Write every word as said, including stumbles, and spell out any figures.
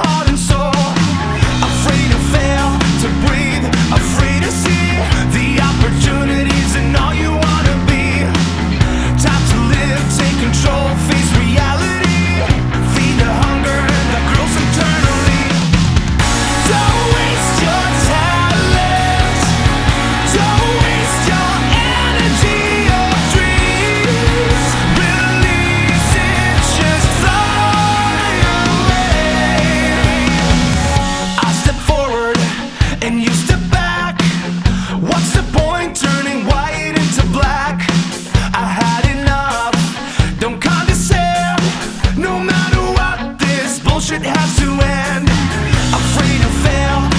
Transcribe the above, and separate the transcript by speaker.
Speaker 1: heart and soul. Afraid to fail, to breathe, afraid to see the opportunities and all you wanna be. Time to live, take control, face reality. Feed the hunger and that grows internally. Don't waste your talent. Don't waste your energy or dreams. Release it, just fly away. I step forward and you step back. What's the point turning white into black? I had enough, don't condescend. No matter what, this bullshit has to end. Afraid to fail,